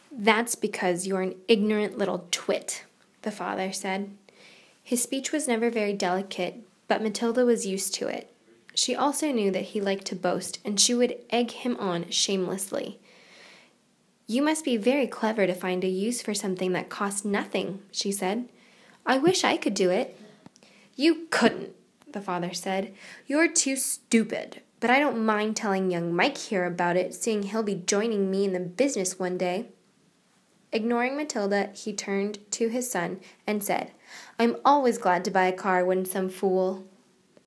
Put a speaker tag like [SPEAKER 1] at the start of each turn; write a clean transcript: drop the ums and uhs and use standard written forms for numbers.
[SPEAKER 1] "That's because you're an ignorant little twit," the father said. His speech was never very delicate, but Matilda was used to it. She also knew that he liked to boast, and she would egg him on shamelessly. "You must be very clever to find a use for something that costs nothing," she said. "I wish I could do it." "You couldn't," the father said. "You're too stupid. But I don't mind telling young Mike here about it, seeing he'll be joining me in the business one day." Ignoring Matilda, he turned to his son and said, "I'm always glad to buy a car when some fool